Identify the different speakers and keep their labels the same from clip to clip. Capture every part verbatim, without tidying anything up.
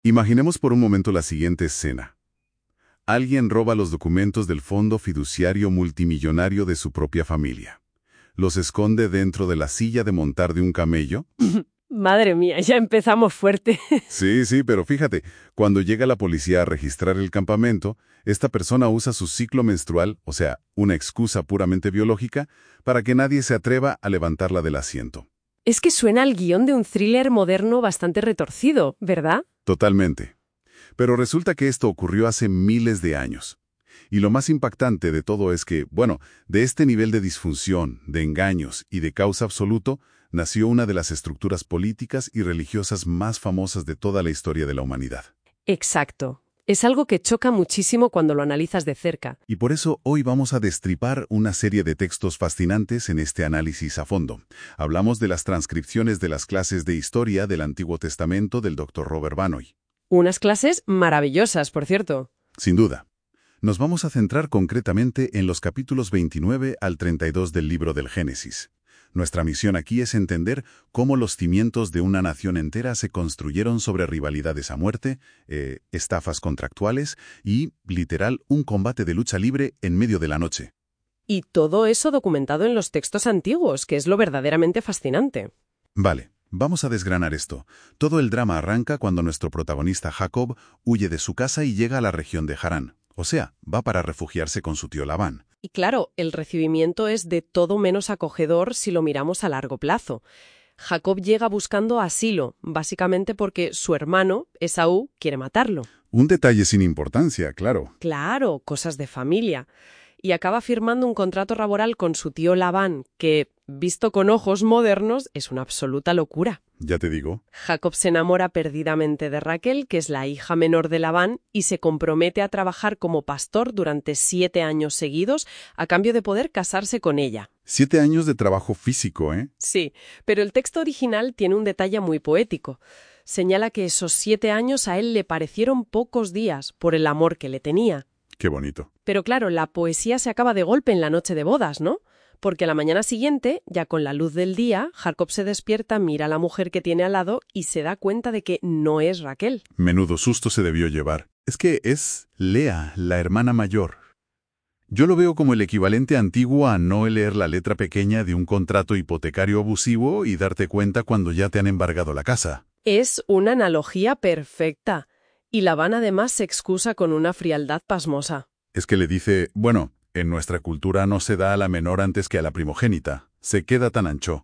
Speaker 1: Imaginemos por un momento la siguiente escena. Alguien roba los documentos del fondo fiduciario multimillonario de su propia familia. Los esconde dentro de la silla de montar de un camello.
Speaker 2: Madre mía, ya empezamos fuerte.
Speaker 1: Sí, sí, pero fíjate, cuando llega la policía a registrar el campamento, esta persona usa su ciclo menstrual, o sea, una excusa puramente biológica, para que nadie se atreva a levantarla del asiento.
Speaker 2: Es que suena al guión de un thriller moderno bastante retorcido, ¿verdad?
Speaker 1: Totalmente. Pero resulta que esto ocurrió hace miles de años. Y lo más impactante de todo es que, bueno, de este nivel de disfunción, de engaños y de caos absoluto, nació una de las estructuras políticas y religiosas más famosas de toda la historia de la humanidad.
Speaker 2: Exacto. Es algo que choca muchísimo cuando lo analizas de cerca.
Speaker 1: Y por eso hoy vamos a destripar una serie de textos fascinantes en este análisis a fondo. Hablamos de las transcripciones de las clases de historia del Antiguo Testamento del doctor Robert Banoy.
Speaker 2: Unas clases maravillosas, por cierto.
Speaker 1: Sin duda. Nos vamos a centrar concretamente en los capítulos veintinueve al treinta y dos del libro del Génesis. Nuestra misión aquí es entender cómo los cimientos de una nación entera se construyeron sobre rivalidades a muerte, eh, estafas contractuales y, literal, un combate de lucha libre en medio de la noche.
Speaker 2: Y todo eso documentado en los textos antiguos, que es lo verdaderamente fascinante.
Speaker 1: Vale, vamos a desgranar esto. Todo el drama arranca cuando nuestro protagonista Jacob huye de su casa y llega a la región de Harán. O sea, va para refugiarse con su tío Labán.
Speaker 2: Y claro, el recibimiento es de todo menos acogedor si lo miramos a largo plazo. Jacob llega buscando asilo, básicamente porque su hermano, Esaú, quiere matarlo.
Speaker 1: Un detalle sin importancia, claro.
Speaker 2: Claro, cosas de familia. Y acaba firmando un contrato laboral con su tío Labán, que, visto con ojos modernos, es una absoluta locura.
Speaker 1: Ya te digo.
Speaker 2: Jacob se enamora perdidamente de Raquel, que es la hija menor de Labán, y se compromete a trabajar como pastor durante siete años seguidos a cambio de poder casarse con ella.
Speaker 1: Siete años de trabajo físico, ¿eh?
Speaker 2: Sí, pero el texto original tiene un detalle muy poético. Señala que esos siete años a él le parecieron pocos días por el amor que le tenía.
Speaker 1: Qué bonito.
Speaker 2: Pero claro, la poesía se acaba de golpe en la noche de bodas, ¿no? Porque a la mañana siguiente, ya con la luz del día, Jacob se despierta, mira a la mujer que tiene al lado y se da cuenta de que no es Raquel.
Speaker 1: Menudo susto se debió llevar. Es que es Lea, la hermana mayor. Yo lo veo como el equivalente antiguo a no leer la letra pequeña de un contrato hipotecario abusivo y darte cuenta cuando ya te han embargado la casa.
Speaker 2: Es una analogía perfecta. Y Labán además se excusa con una frialdad pasmosa.
Speaker 1: Es que le dice, bueno, en nuestra cultura no se da a la menor antes que a la primogénita. Se queda tan ancho.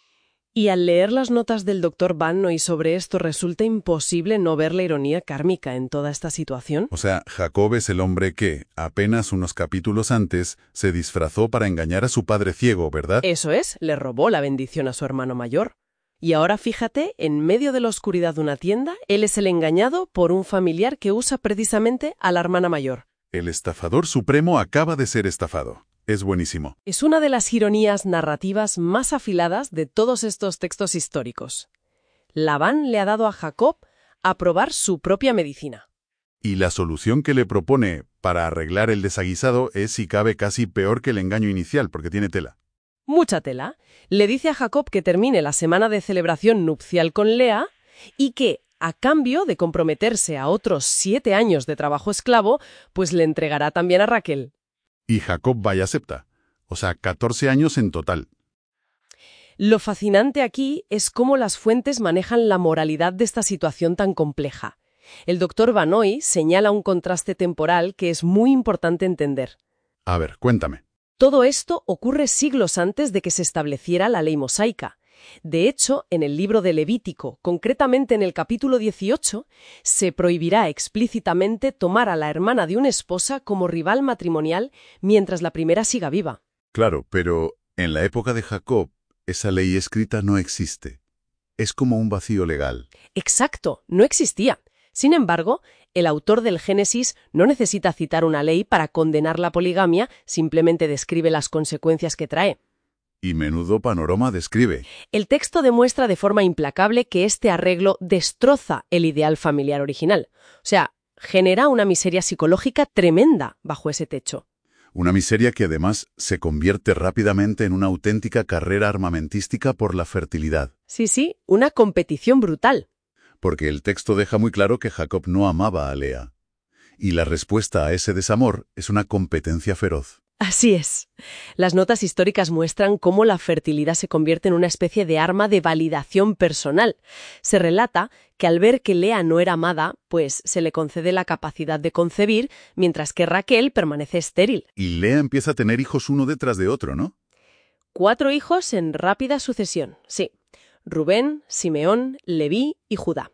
Speaker 2: Y al leer las notas del doctor Banoy sobre esto resulta imposible no ver la ironía kármica en toda esta situación.
Speaker 1: O sea, Jacob es el hombre que, apenas unos capítulos antes, se disfrazó para engañar a su padre ciego, ¿verdad?
Speaker 2: Eso es, le robó la bendición a su hermano mayor. Y ahora fíjate, en medio de la oscuridad de una tienda, él es el engañado por un familiar que usa precisamente a la hermana mayor.
Speaker 1: El estafador supremo acaba de ser estafado. Es buenísimo.
Speaker 2: Es una de las ironías narrativas más afiladas de todos estos textos históricos. Labán le ha dado a Jacob a probar su propia medicina.
Speaker 1: Y la solución que le propone para arreglar el desaguisado es, si cabe, casi peor que el engaño inicial, porque tiene tela.
Speaker 2: Mucha tela. Le dice a Jacob que termine la semana de celebración nupcial con Lea y que, a cambio de comprometerse a otros siete años de trabajo esclavo, pues le entregará también a Raquel.
Speaker 1: Y Jacob va y acepta. O sea, catorce años en total.
Speaker 2: Lo fascinante aquí es cómo las fuentes manejan la moralidad de esta situación tan compleja. El doctor Banoy señala un contraste temporal que es muy importante entender.
Speaker 1: A ver, cuéntame.
Speaker 2: Todo esto ocurre siglos antes de que se estableciera la ley mosaica. De hecho, en el libro de Levítico, concretamente en el capítulo dieciocho, se prohibirá explícitamente tomar a la hermana de una esposa como rival matrimonial mientras la primera siga viva.
Speaker 1: Claro, pero en la época de Jacob, esa ley escrita no existe. Es como un vacío legal.
Speaker 2: Exacto, no existía. Sin embargo, el autor del Génesis no necesita citar una ley para condenar la poligamia, simplemente describe las consecuencias que trae.
Speaker 1: Y menudo panorama describe.
Speaker 2: El texto demuestra de forma implacable que este arreglo destroza el ideal familiar original. O sea, genera una miseria psicológica tremenda bajo ese techo.
Speaker 1: Una miseria que además se convierte rápidamente en una auténtica carrera armamentística por la fertilidad.
Speaker 2: Sí, sí, una competición brutal.
Speaker 1: porque el texto deja muy claro que Jacob no amaba a Lea. Y la respuesta a ese desamor es una competencia feroz.
Speaker 2: Así es. Las notas históricas muestran cómo la fertilidad se convierte en una especie de arma de validación personal. Se relata que al ver que Lea no era amada, pues se le concede la capacidad de concebir, mientras que Raquel permanece estéril.
Speaker 1: Y Lea empieza a tener hijos uno detrás de otro, ¿no?
Speaker 2: Cuatro hijos en rápida sucesión, sí. Rubén, Simeón, Leví y Judá.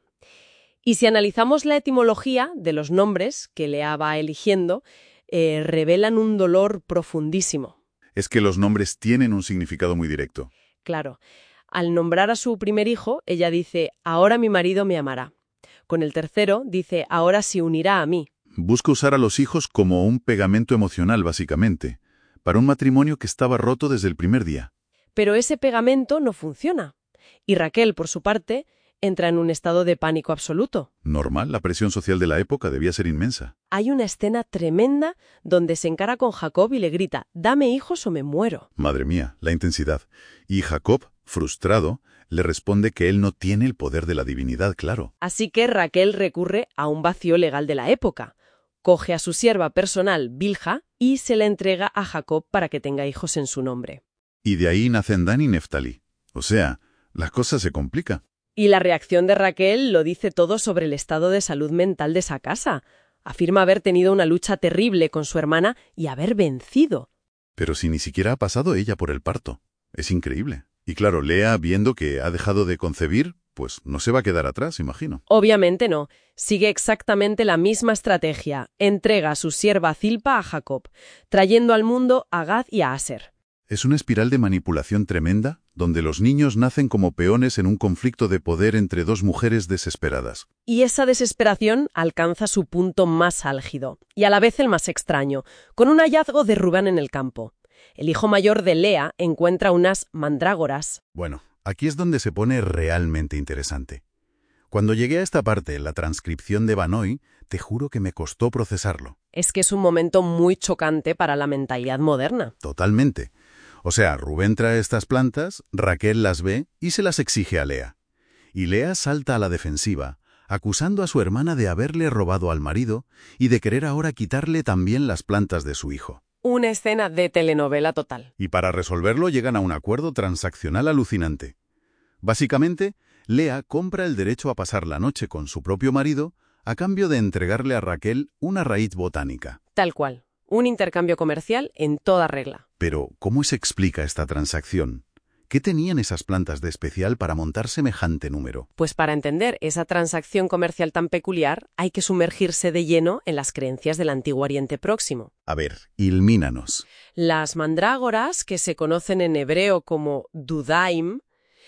Speaker 2: Y si analizamos la etimología de los nombres que Lea va eligiendo, eh, revelan un dolor profundísimo.
Speaker 1: Es que los nombres tienen un significado muy directo.
Speaker 2: Claro, al nombrar a su primer hijo, ella dice, ahora mi marido me amará. Con el tercero, dice, ahora se unirá a mí.
Speaker 1: Busca usar a los hijos como un pegamento emocional, básicamente, para un matrimonio que estaba roto desde el primer día.
Speaker 2: Pero ese pegamento no funciona. Y Raquel, por su parte, entra en un estado de pánico absoluto.
Speaker 1: Normal, la presión social de la época debía ser inmensa.
Speaker 2: Hay una escena tremenda donde se encara con Jacob y le grita, dame hijos o me muero.
Speaker 1: Madre mía, la intensidad. Y Jacob, frustrado, le responde que él no tiene el poder de la divinidad, claro.
Speaker 2: Así que Raquel recurre a un vacío legal de la época. Coge a su sierva personal, Bilha, y se la entrega a Jacob para que tenga hijos en su nombre.
Speaker 1: Y de ahí nacen Dan y Neftalí. O sea, la cosa se complica.
Speaker 2: Y la reacción de Raquel lo dice todo sobre el estado de salud mental de esa casa. Afirma haber tenido una lucha terrible con su hermana y haber vencido.
Speaker 1: Pero si ni siquiera ha pasado ella por el parto. Es increíble. Y claro, Lea, viendo que ha dejado de concebir, pues no se va a quedar atrás, imagino.
Speaker 2: Obviamente no. Sigue exactamente la misma estrategia. Entrega a su sierva Zilpa a Jacob, trayendo al mundo a Gad y a Aser.
Speaker 1: Es una espiral de manipulación tremenda, donde los niños nacen como peones en un conflicto de poder entre dos mujeres desesperadas.
Speaker 2: Y esa desesperación alcanza su punto más álgido, y a la vez el más extraño, con un hallazgo de Rubén en el campo. El hijo mayor de Lea encuentra unas mandrágoras.
Speaker 1: Bueno, aquí es donde se pone realmente interesante. Cuando llegué a esta parte, la transcripción de Banoy, te juro que me costó procesarlo.
Speaker 2: Es que es un momento muy chocante para la mentalidad moderna.
Speaker 1: Totalmente. O sea, Rubén trae estas plantas, Raquel las ve y se las exige a Lea. Y Lea salta a la defensiva, acusando a su hermana de haberle robado al marido y de querer ahora quitarle también las plantas de su hijo.
Speaker 2: Una escena de telenovela total.
Speaker 1: Y para resolverlo llegan a un acuerdo transaccional alucinante. Básicamente, Lea compra el derecho a pasar la noche con su propio marido a cambio de entregarle a Raquel una raíz botánica.
Speaker 2: Tal cual. Un intercambio comercial en toda regla.
Speaker 1: Pero, ¿cómo se explica esta transacción? ¿Qué tenían esas plantas de especial para montar semejante número?
Speaker 2: Pues para entender esa transacción comercial tan peculiar, hay que sumergirse de lleno en las creencias del Antiguo Oriente Próximo.
Speaker 1: A ver, ilmínanos.
Speaker 2: Las mandrágoras, que se conocen en hebreo como dudaim,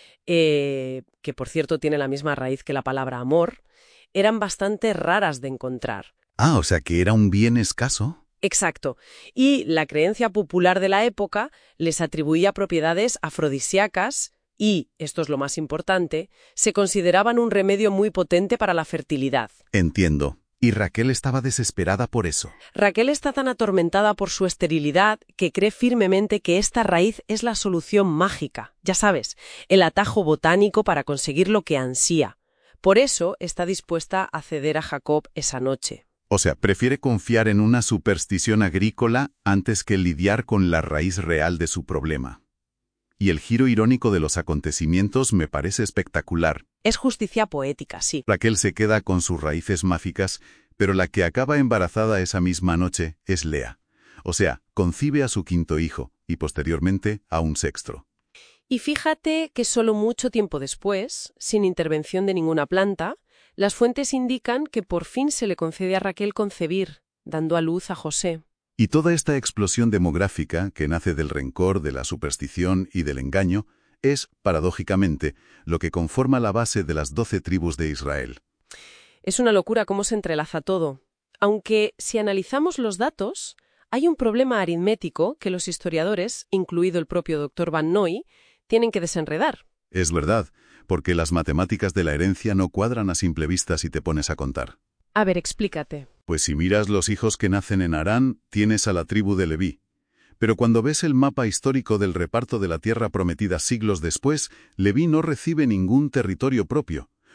Speaker 2: eh, que por cierto tiene la misma raíz que la palabra amor, eran bastante raras de encontrar.
Speaker 1: Ah, o sea que era un bien escaso.
Speaker 2: Exacto. Y la creencia popular de la época les atribuía propiedades afrodisíacas y, esto es lo más importante, se consideraban un remedio muy potente para la fertilidad.
Speaker 1: Entiendo. Y Raquel estaba desesperada por eso.
Speaker 2: Raquel está tan atormentada por su esterilidad que cree firmemente que esta raíz es la solución mágica, ya sabes, el atajo botánico para conseguir lo que ansía. Por eso está dispuesta a ceder a Jacob esa noche.
Speaker 1: O sea, prefiere confiar en una superstición agrícola antes que lidiar con la raíz real de su problema. Y el giro irónico de los acontecimientos me parece espectacular.
Speaker 2: Es justicia poética, sí.
Speaker 1: Raquel se queda con sus raíces mágicas, pero la que acaba embarazada esa misma noche es Lea. O sea, concibe a su quinto hijo y posteriormente a un sexto.
Speaker 2: Y fíjate que solo mucho tiempo después, sin intervención de ninguna planta, las fuentes indican que por fin se le concede a Raquel concebir, dando a luz a José.
Speaker 1: Y toda esta explosión demográfica, que nace del rencor, de la superstición y del engaño, es, paradójicamente, lo que conforma la base de las doce tribus de Israel.
Speaker 2: Es una locura cómo se entrelaza todo. Aunque, si analizamos los datos, hay un problema aritmético que los historiadores, incluido el propio doctor Van Noy, tienen que desenredar.
Speaker 1: Es verdad, porque las matemáticas de la herencia no cuadran a simple vista si te pones a contar.
Speaker 2: A ver, explícate.
Speaker 1: Pues si miras los hijos que nacen en Harán, tienes a la tribu de Leví. Pero cuando ves el mapa histórico del reparto de la tierra prometida siglos después, Leví no recibe ningún territorio propio,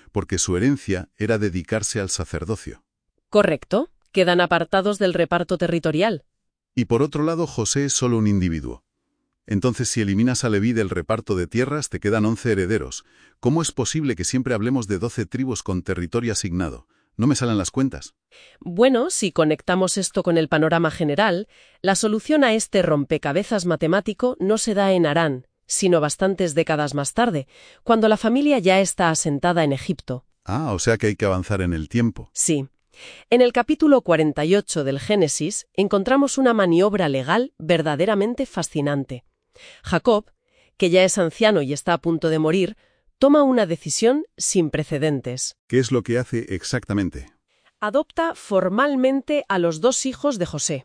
Speaker 1: porque su herencia era dedicarse al sacerdocio.
Speaker 2: Correcto, quedan apartados del reparto territorial.
Speaker 1: Y por otro lado, José es solo un individuo. Entonces, si eliminas a Leví del reparto de tierras, te quedan once herederos. ¿Cómo es posible que siempre hablemos de doce tribus con territorio asignado? No me salen las cuentas.
Speaker 2: Bueno, si conectamos esto con el panorama general, la solución a este rompecabezas matemático no se da en Harán, sino bastantes décadas más tarde, cuando la familia ya está asentada en Egipto.
Speaker 1: Ah, o sea que hay que avanzar en el tiempo.
Speaker 2: Sí. En el capítulo cuarenta y ocho del Génesis encontramos una maniobra legal verdaderamente fascinante. Jacob, que ya es anciano y está a punto de morir, toma una decisión sin precedentes.
Speaker 1: ¿Qué es lo que hace exactamente?
Speaker 2: Adopta formalmente a los dos hijos de José,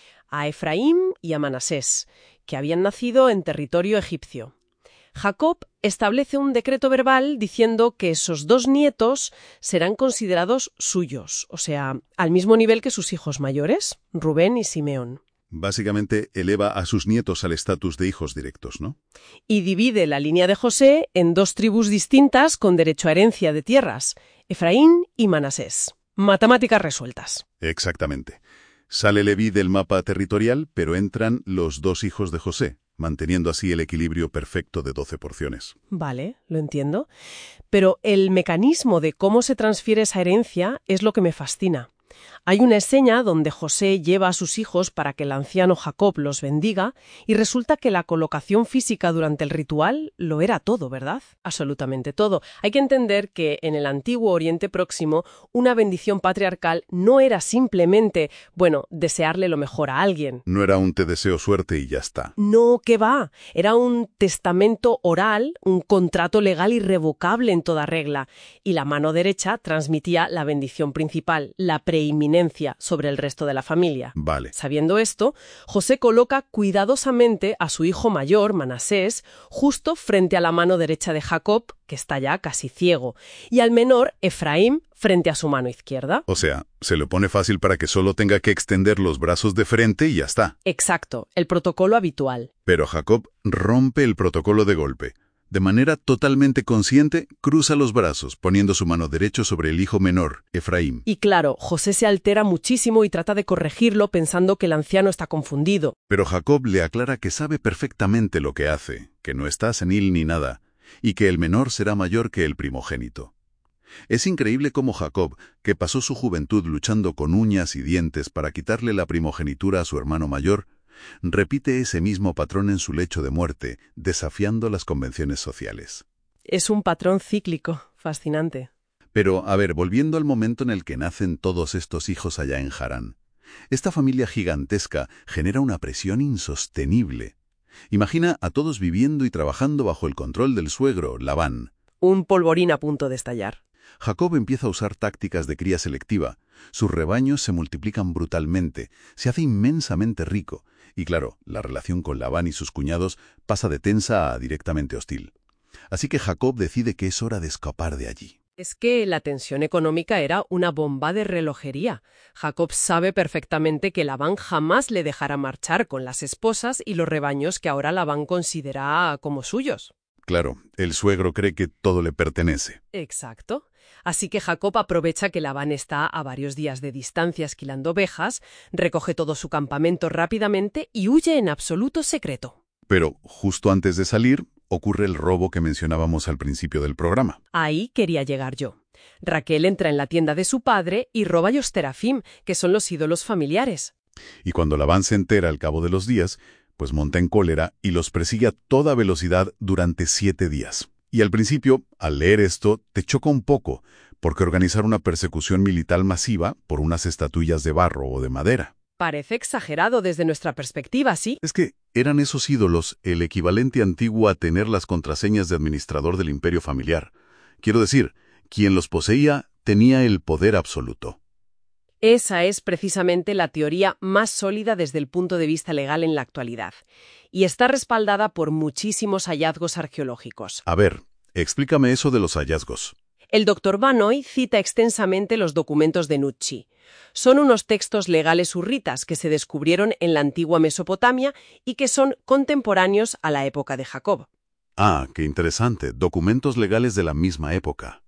Speaker 2: a Efraín y a Manasés, que habían nacido en territorio egipcio. Jacob establece un decreto verbal diciendo que esos dos nietos serán considerados suyos, o sea, al mismo nivel que sus hijos mayores, Rubén y Simeón.
Speaker 1: Básicamente eleva a sus nietos al estatus de hijos directos, ¿no?
Speaker 2: Y divide la línea de José en dos tribus distintas con derecho a herencia de tierras, Efraín y Manasés. Matemáticas resueltas.
Speaker 1: Exactamente. Sale Leví del mapa territorial, pero entran los dos hijos de José, manteniendo así el equilibrio perfecto de doce porciones.
Speaker 2: Vale, lo entiendo. Pero el mecanismo de cómo se transfiere esa herencia es lo que me fascina. Hay una escena donde José lleva a sus hijos para que el anciano Jacob los bendiga y resulta que la colocación física durante el ritual lo era todo, ¿verdad? Absolutamente todo. Hay que entender que en el antiguo Oriente Próximo una bendición patriarcal no era simplemente, bueno, desearle lo mejor a alguien.
Speaker 1: No era un te deseo suerte y ya está.
Speaker 2: No, ¿qué va? Era un testamento oral, un contrato legal irrevocable en toda regla, y la mano derecha transmitía la bendición principal, la preeminencia sobre el resto de la familia.
Speaker 1: Vale.
Speaker 2: Sabiendo esto, José coloca cuidadosamente a su hijo mayor, Manasés, justo frente a la mano derecha de Jacob, que está ya casi ciego, y al menor, Efraín, frente a su mano izquierda.
Speaker 1: O sea, se lo pone fácil para que solo tenga que extender los brazos de frente y ya está.
Speaker 2: Exacto, el protocolo habitual.
Speaker 1: Pero Jacob rompe el protocolo de golpe. De manera totalmente consciente, cruza los brazos, poniendo su mano derecha sobre el hijo menor, Efraín.
Speaker 2: Y claro, José se altera muchísimo y trata de corregirlo pensando que el anciano está confundido.
Speaker 1: Pero Jacob le aclara que sabe perfectamente lo que hace, que no está senil ni nada, y que el menor será mayor que el primogénito. Es increíble cómo Jacob, que pasó su juventud luchando con uñas y dientes para quitarle la primogenitura a su hermano mayor, repite ese mismo patrón en su lecho de muerte, desafiando las convenciones sociales.
Speaker 2: Es un patrón cíclico, fascinante.
Speaker 1: Pero, a ver, volviendo al momento en el que nacen todos estos hijos allá en Harán, esta familia gigantesca genera una presión insostenible. Imagina a todos viviendo y trabajando bajo el control del suegro, Labán.
Speaker 2: Un polvorín a punto de estallar.
Speaker 1: Jacob empieza a usar tácticas de cría selectiva. Sus rebaños se multiplican brutalmente, se hace inmensamente rico. Y claro, la relación con Labán y sus cuñados pasa de tensa a directamente hostil. Así que Jacob decide que es hora de escapar de allí.
Speaker 2: Es que la tensión económica era una bomba de relojería. Jacob sabe perfectamente que Labán jamás le dejará marchar con las esposas y los rebaños que ahora Labán considera como suyos.
Speaker 1: Claro, el suegro cree que todo le pertenece.
Speaker 2: Exacto. Así que Jacob aprovecha que Labán está a varios días de distancia esquilando ovejas, recoge todo su campamento rápidamente y huye en absoluto secreto.
Speaker 1: Pero justo antes de salir, ocurre el robo que mencionábamos al principio del programa.
Speaker 2: Ahí quería llegar yo. Raquel entra en la tienda de su padre y roba los terafim, que son los ídolos familiares.
Speaker 1: Y cuando Labán se entera al cabo de los días, pues monta en cólera y los persigue a toda velocidad durante siete días. Y al principio, al leer esto, te choca un poco, porque organizar una persecución militar masiva por unas estatuillas de barro o de madera.
Speaker 2: Parece exagerado desde nuestra perspectiva, ¿sí?
Speaker 1: Es que eran esos ídolos el equivalente antiguo a tener las contraseñas de administrador del imperio familiar. Quiero decir, quien los poseía tenía el poder absoluto.
Speaker 2: Esa es precisamente la teoría más sólida desde el punto de vista legal en la actualidad, y está respaldada por muchísimos hallazgos arqueológicos.
Speaker 1: A ver, explícame eso de los hallazgos.
Speaker 2: El doctor Banoy cita extensamente los documentos de Nucci. Son unos textos legales hurritas que se descubrieron en la antigua Mesopotamia y que son contemporáneos a la época de Jacob.
Speaker 1: Ah, qué interesante. Documentos legales de la misma época.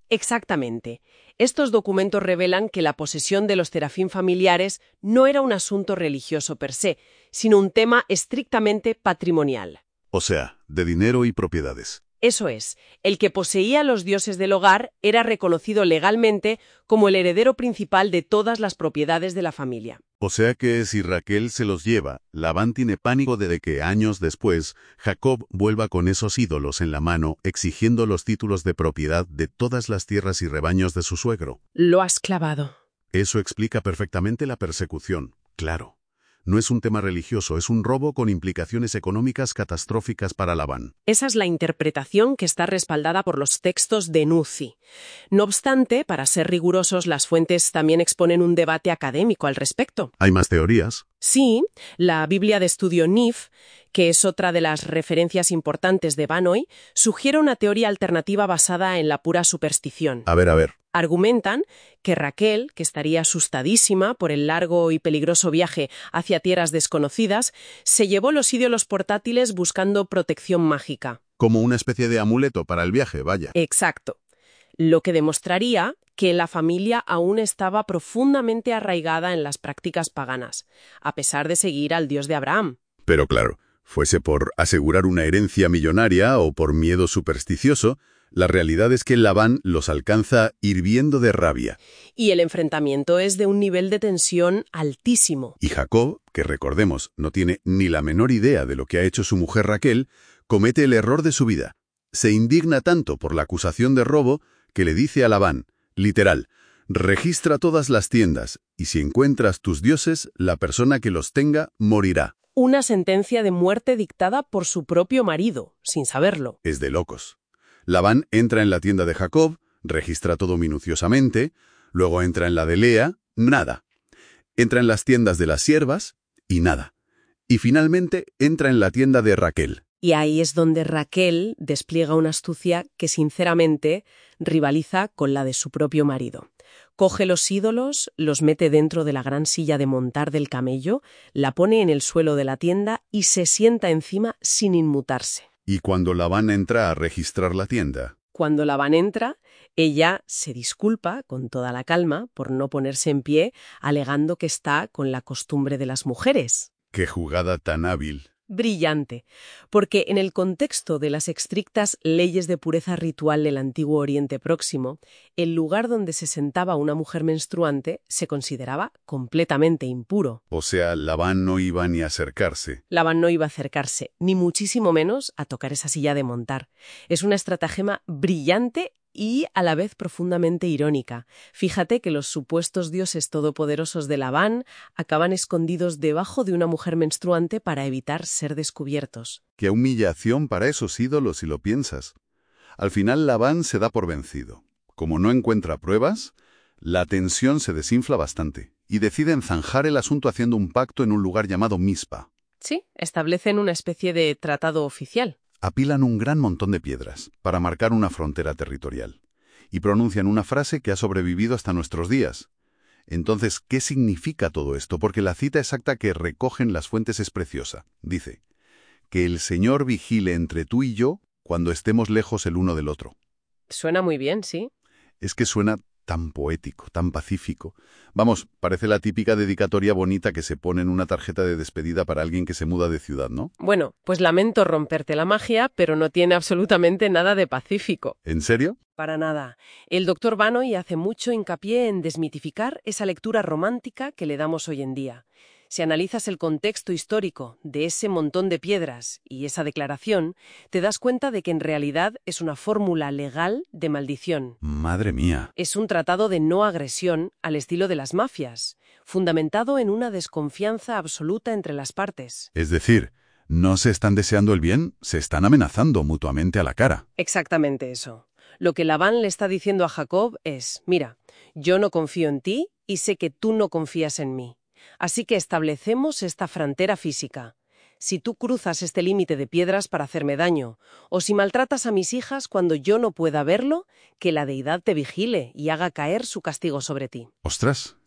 Speaker 2: Exactamente. Estos documentos revelan que la posesión de los terafín familiares no era un asunto religioso per se, sino un tema estrictamente patrimonial.
Speaker 1: O sea, de dinero y propiedades.
Speaker 2: Eso es, el que poseía los dioses del hogar era reconocido legalmente como el heredero principal de todas las propiedades de la familia.
Speaker 1: O sea que si Raquel se los lleva, Labán tiene pánico de que años después Jacob vuelva con esos ídolos en la mano exigiendo los títulos de propiedad de todas las tierras y rebaños de su suegro.
Speaker 2: Lo has clavado.
Speaker 1: Eso explica perfectamente la persecución, claro. No es un tema religioso, es un robo con implicaciones económicas catastróficas para Labán.
Speaker 2: Esa es la interpretación que está respaldada por los textos de Nuzi. No obstante, para ser rigurosos, las fuentes también exponen un debate académico al respecto.
Speaker 1: ¿Hay más teorías?
Speaker 2: Sí, la Biblia de estudio N I F, que es otra de las referencias importantes de Vannoy, sugiere una teoría alternativa basada en la pura superstición.
Speaker 1: A ver, a ver.
Speaker 2: Argumentan que Raquel, que estaría asustadísima por el largo y peligroso viaje hacia tierras desconocidas, se llevó los ídolos portátiles buscando protección mágica.
Speaker 1: Como una especie de amuleto para el viaje, vaya.
Speaker 2: Exacto. Lo que demostraría que la familia aún estaba profundamente arraigada en las prácticas paganas, a pesar de seguir al Dios de Abraham.
Speaker 1: Pero claro, fuese por asegurar una herencia millonaria o por miedo supersticioso, la realidad es que Labán los alcanza hirviendo de rabia.
Speaker 2: Y el enfrentamiento es de un nivel de tensión altísimo.
Speaker 1: Y Jacob, que recordemos, no tiene ni la menor idea de lo que ha hecho su mujer Raquel, comete el error de su vida. Se indigna tanto por la acusación de robo que le dice a Labán, literal, registra todas las tiendas, y si encuentras tus dioses, la persona que los tenga morirá.
Speaker 2: Una sentencia de muerte dictada por su propio marido, sin saberlo.
Speaker 1: Es de locos. Labán entra en la tienda de Jacob, registra todo minuciosamente, luego entra en la de Lea, nada. Entra en las tiendas de las siervas, y nada. Y finalmente entra en la tienda de Raquel.
Speaker 2: Y ahí es donde Raquel despliega una astucia que sinceramente rivaliza con la de su propio marido. Coge los ídolos, los mete dentro de la gran silla de montar del camello, la pone en el suelo de la tienda y se sienta encima sin inmutarse.
Speaker 1: Y cuando Labán entra a registrar la tienda.
Speaker 2: Cuando Labán entra, ella se disculpa con toda la calma por no ponerse en pie, alegando que está con la costumbre de las mujeres.
Speaker 1: ¡Qué jugada tan hábil!
Speaker 2: Brillante, porque en el contexto de las estrictas leyes de pureza ritual del antiguo Oriente Próximo, el lugar donde se sentaba una mujer menstruante se consideraba completamente impuro.
Speaker 1: O sea, Labán no iba ni a acercarse.
Speaker 2: Labán no iba a acercarse, ni muchísimo menos a tocar esa silla de montar. Es una estratagema brillante y a la vez profundamente irónica. Fíjate que los supuestos dioses todopoderosos de Labán acaban escondidos debajo de una mujer menstruante para evitar ser descubiertos.
Speaker 1: ¡Qué humillación para esos ídolos si lo piensas! Al final Labán se da por vencido. Como no encuentra pruebas, la tensión se desinfla bastante y deciden zanjar el asunto haciendo un pacto en un lugar llamado Mizpa.
Speaker 2: Sí, establecen una especie de tratado oficial.
Speaker 1: Apilan un gran montón de piedras para marcar una frontera territorial y pronuncian una frase que ha sobrevivido hasta nuestros días. Entonces, ¿qué significa todo esto? Porque la cita exacta que recogen las fuentes es preciosa. Dice, que el Señor vigile entre tú y yo cuando estemos lejos el uno del otro.
Speaker 2: Suena muy bien, ¿sí?
Speaker 1: Es que suena tan poético, tan pacífico. Vamos, parece la típica dedicatoria bonita que se pone en una tarjeta de despedida para alguien que se muda de ciudad, ¿no?
Speaker 2: Bueno, pues lamento romperte la magia, pero no tiene absolutamente nada de pacífico.
Speaker 1: ¿En serio?
Speaker 2: Para nada. El doctor Vannoy hace mucho hincapié en desmitificar esa lectura romántica que le damos hoy en día. Si analizas el contexto histórico de ese montón de piedras y esa declaración, te das cuenta de que en realidad es una fórmula legal de maldición.
Speaker 1: ¡Madre mía!
Speaker 2: Es un tratado de no agresión al estilo de las mafias, fundamentado en una desconfianza absoluta entre las partes.
Speaker 1: Es decir, no se están deseando el bien, se están amenazando mutuamente a la cara.
Speaker 2: Exactamente eso. Lo que Labán le está diciendo a Jacob es, mira, yo no confío en ti y sé que tú no confías en mí. Así que establecemos esta frontera física. Si tú cruzas este límite de piedras para hacerme daño, o si maltratas a mis hijas cuando yo no pueda verlo, que la deidad te vigile y haga caer su castigo sobre ti.
Speaker 1: ¡Ostras!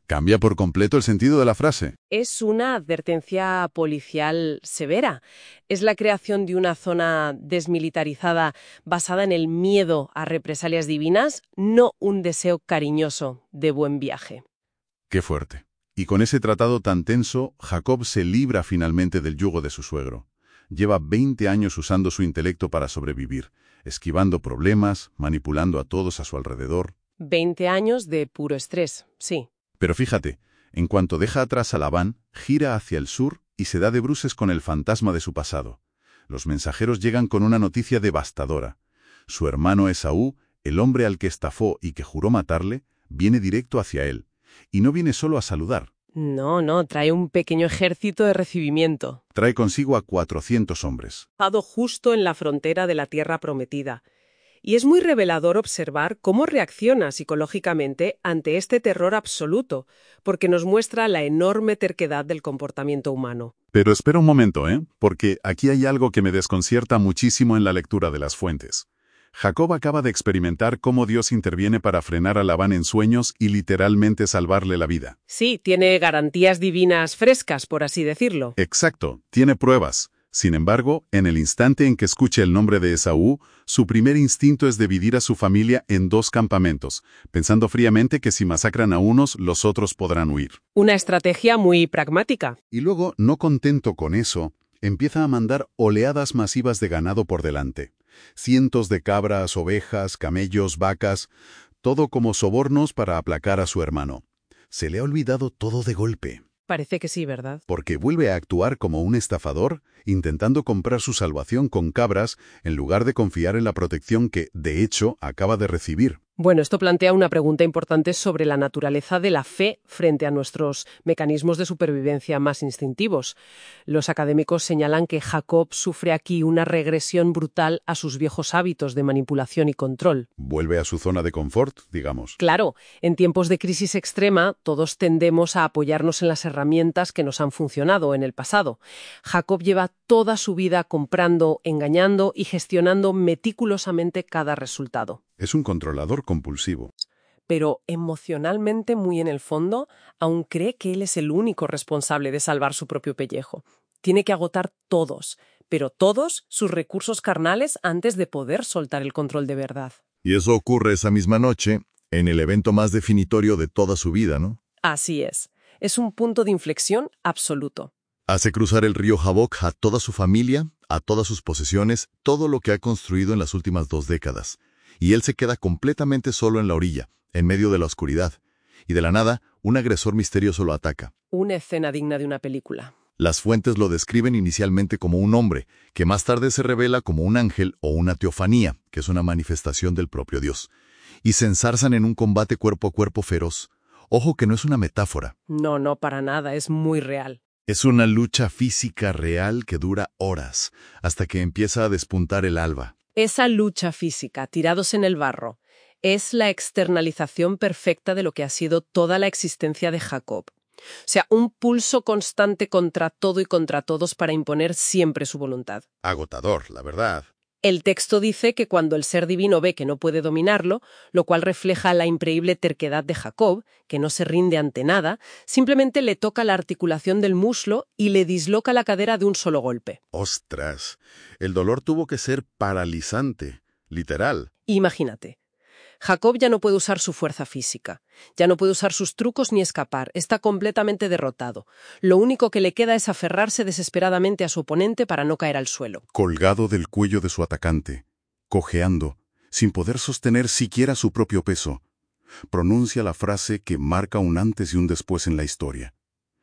Speaker 1: Cambia por completo el sentido de la frase.
Speaker 2: Es una advertencia policial severa. Es la creación de una zona desmilitarizada basada en el miedo a represalias divinas, no un deseo cariñoso de buen viaje.
Speaker 1: Qué fuerte. Y con ese tratado tan tenso, Jacob se libra finalmente del yugo de su suegro. Lleva veinte años usando su intelecto para sobrevivir, esquivando problemas, manipulando a todos a su alrededor.
Speaker 2: Veinte años de puro estrés, sí.
Speaker 1: Pero fíjate, en cuanto deja atrás a Labán, gira hacia el sur y se da de bruces con el fantasma de su pasado. Los mensajeros llegan con una noticia devastadora. Su hermano Esaú, el hombre al que estafó y que juró matarle, viene directo hacia él. Y no viene solo a saludar.
Speaker 2: No, no, trae un pequeño ejército de recibimiento.
Speaker 1: Trae consigo a cuatrocientos hombres.
Speaker 2: Parado justo en la frontera de la tierra prometida. Y es muy revelador observar cómo reacciona psicológicamente ante este terror absoluto, porque nos muestra la enorme terquedad del comportamiento humano.
Speaker 1: Pero espera un momento, ¿eh? Porque aquí hay algo que me desconcierta muchísimo en la lectura de las fuentes. Jacob acaba de experimentar cómo Dios interviene para frenar a Labán en sueños y literalmente salvarle la vida.
Speaker 2: Sí, tiene garantías divinas frescas, por así decirlo.
Speaker 1: Exacto, tiene pruebas. Sin embargo, en el instante en que escucha el nombre de Esaú, su primer instinto es dividir a su familia en dos campamentos, pensando fríamente que si masacran a unos, los otros podrán huir.
Speaker 2: Una estrategia muy pragmática.
Speaker 1: Y luego, no contento con eso, empieza a mandar oleadas masivas de ganado por delante. Cientos de cabras, ovejas, camellos, vacas, todo como sobornos para aplacar a su hermano. Se le ha olvidado todo de golpe.
Speaker 2: Parece que sí, ¿verdad?
Speaker 1: Porque vuelve a actuar como un estafador, intentando comprar su salvación con cabras en lugar de confiar en la protección que, de hecho, acaba de recibir.
Speaker 2: Bueno, esto plantea una pregunta importante sobre la naturaleza de la fe frente a nuestros mecanismos de supervivencia más instintivos. Los académicos señalan que Jacob sufre aquí una regresión brutal a sus viejos hábitos de manipulación y control.
Speaker 1: Vuelve a su zona de confort, digamos.
Speaker 2: Claro, en tiempos de crisis extrema, todos tendemos a apoyarnos en las herramientas que nos han funcionado en el pasado. Jacob lleva toda su vida comprando, engañando y gestionando meticulosamente cada resultado.
Speaker 1: Es un controlador compulsivo.
Speaker 2: Pero emocionalmente muy en el fondo, aún cree que él es el único responsable de salvar su propio pellejo. Tiene que agotar todos, pero todos sus recursos carnales antes de poder soltar el control de verdad.
Speaker 3: Y eso ocurre esa misma noche, en el evento más definitorio de toda su vida, ¿no?
Speaker 2: Así es. Es un punto de inflexión absoluto.
Speaker 3: Hace cruzar el río Jaboc a toda su familia, a todas sus posesiones, todo lo que ha construido en las últimas dos décadas. Y él se queda completamente solo en la orilla, en medio de la oscuridad. Y de la nada, un agresor misterioso lo ataca.
Speaker 2: Una escena digna de una película.
Speaker 3: Las fuentes lo describen inicialmente como un hombre, que más tarde se revela como un ángel o una teofanía, que es una manifestación del propio Dios. Y se ensarzan en un combate cuerpo a cuerpo feroz. Ojo que no es una metáfora.
Speaker 2: No, no, para nada, es muy real.
Speaker 3: Es una lucha física real que dura horas, hasta que empieza a despuntar el alba.
Speaker 2: Esa lucha física, tirados en el barro, es la externalización perfecta de lo que ha sido toda la existencia de Jacob. O sea, un pulso constante contra todo y contra todos para imponer siempre su voluntad.
Speaker 1: Agotador, la verdad.
Speaker 2: El texto dice que cuando el ser divino ve que no puede dominarlo, lo cual refleja la increíble terquedad de Jacob, que no se rinde ante nada, simplemente le toca la articulación del muslo y le disloca la cadera de un solo golpe.
Speaker 1: ¡Ostras! El dolor tuvo que ser paralizante, literal.
Speaker 2: Imagínate. Jacob ya no puede usar su fuerza física, ya no puede usar sus trucos ni escapar, está completamente derrotado. Lo único que le queda es aferrarse desesperadamente a su oponente para no caer al suelo.
Speaker 1: Colgado del cuello de su atacante, cojeando, sin poder sostener siquiera su propio peso, pronuncia la frase que marca un antes y un después en la historia.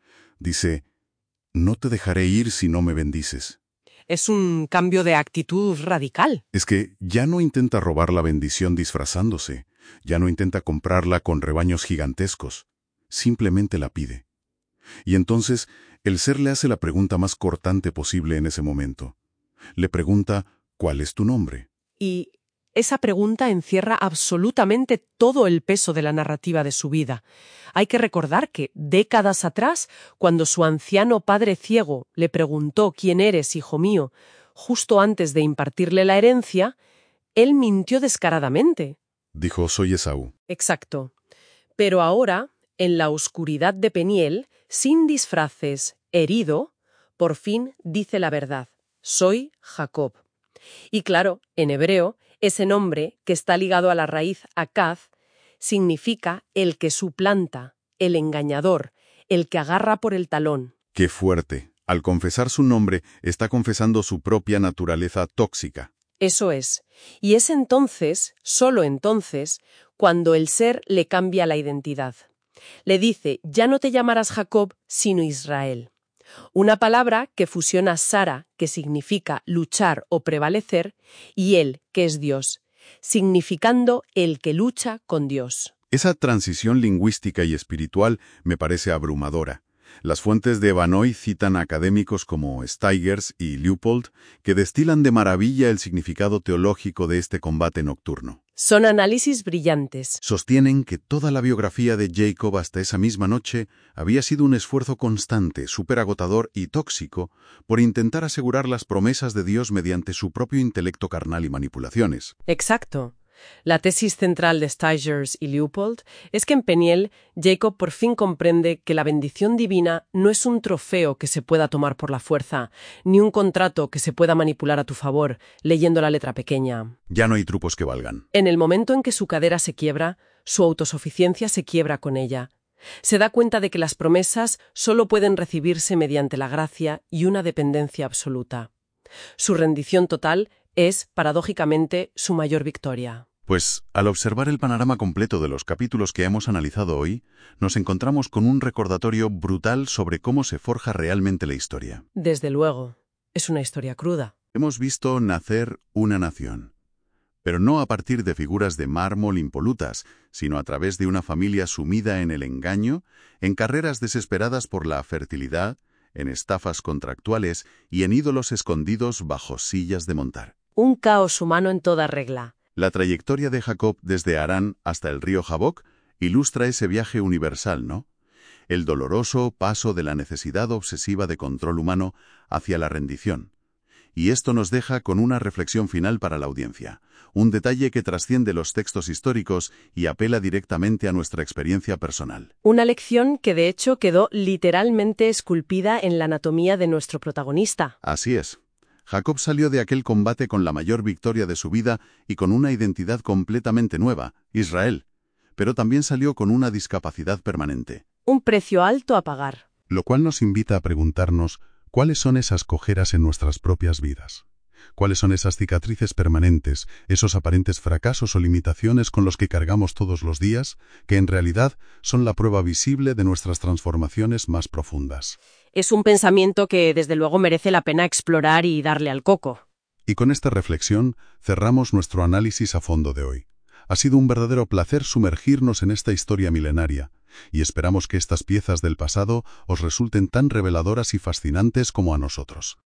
Speaker 1: Dice, «No te dejaré ir si no me bendices».
Speaker 2: Es un cambio de actitud radical.
Speaker 1: Es que ya no intenta robar la bendición disfrazándose, ya no intenta comprarla con rebaños gigantescos, simplemente la pide. Y entonces el ser le hace la pregunta más cortante posible en ese momento. Le pregunta, ¿cuál es tu nombre?
Speaker 2: Y esa pregunta encierra absolutamente todo el peso de la narrativa de su vida. Hay que recordar que, décadas atrás, cuando su anciano padre ciego le preguntó «¿Quién eres, hijo mío?», justo antes de impartirle la herencia, él mintió descaradamente.
Speaker 1: Dijo, soy Esaú.
Speaker 2: Exacto. Pero ahora, En la oscuridad de Peniel, sin disfraces, herido, por fin dice la verdad. Soy Jacob. Y claro, en hebreo, ese nombre, que está ligado a la raíz akaz, significa el que suplanta, el engañador, el que agarra por el talón.
Speaker 1: ¡Qué fuerte! Al confesar su nombre, está confesando su propia naturaleza tóxica.
Speaker 2: Eso es. Y es entonces, solo entonces, cuando el ser le cambia la identidad. Le dice, ya no te llamarás Jacob, sino Israel. Una palabra que fusiona Sara, que significa luchar o prevalecer, y él, que es Dios, significando el que lucha con Dios.
Speaker 1: Esa transición lingüística y espiritual me parece abrumadora. Las fuentes de Evanoy citan a académicos como Steigers y Leupold, que destilan de maravilla el significado teológico de este combate nocturno.
Speaker 2: Son análisis brillantes.
Speaker 1: Sostienen que toda la biografía de Jacob hasta esa misma noche había sido un esfuerzo constante, superagotador y tóxico por intentar asegurar las promesas de Dios mediante su propio intelecto carnal y manipulaciones.
Speaker 2: Exacto. La tesis central de Steigers y Leupold es que en Peniel, Jacob por fin comprende que la bendición divina no es un trofeo que se pueda tomar por la fuerza, ni un contrato que se pueda manipular a tu favor, leyendo la letra pequeña.
Speaker 1: Ya no hay trucos que valgan.
Speaker 2: En el momento en que su cadera se quiebra, su autosuficiencia se quiebra con ella. Se da cuenta de que las promesas solo pueden recibirse mediante la gracia y una dependencia absoluta. Su rendición total es, paradójicamente, su mayor victoria.
Speaker 1: Pues, al observar el panorama completo de los capítulos que hemos analizado hoy, nos encontramos con un recordatorio brutal sobre cómo se forja realmente la historia.
Speaker 2: Desde luego, es una historia cruda.
Speaker 1: Hemos visto nacer una nación, pero no a partir de figuras de mármol impolutas, sino a través de una familia sumida en el engaño, en carreras desesperadas por la fertilidad, en estafas contractuales y en ídolos escondidos bajo sillas de montar.
Speaker 2: Un caos humano en toda regla.
Speaker 1: La trayectoria de Jacob desde Harán hasta el río Jabok ilustra ese viaje universal, ¿no? El doloroso paso de la necesidad obsesiva de control humano hacia la rendición. Y esto nos deja con una reflexión final para la audiencia, un detalle que trasciende los textos históricos y apela directamente a nuestra experiencia personal.
Speaker 2: Una lección que de hecho quedó literalmente esculpida en la anatomía de nuestro protagonista.
Speaker 1: Así es. Jacob salió de aquel combate con la mayor victoria de su vida y con una identidad completamente nueva, Israel, pero también salió con una discapacidad permanente.
Speaker 2: Un precio alto a pagar.
Speaker 1: Lo cual nos invita a preguntarnos cuáles son esas cojeras en nuestras propias vidas. ¿Cuáles son esas cicatrices permanentes, esos aparentes fracasos o limitaciones con los que cargamos todos los días, que en realidad son la prueba visible de nuestras transformaciones más profundas?
Speaker 2: Es un pensamiento que desde luego merece la pena explorar y darle al coco.
Speaker 1: Y con esta reflexión cerramos nuestro análisis a fondo de hoy. Ha sido un verdadero placer sumergirnos en esta historia milenaria, y esperamos que estas piezas del pasado os resulten tan reveladoras y fascinantes como a nosotros.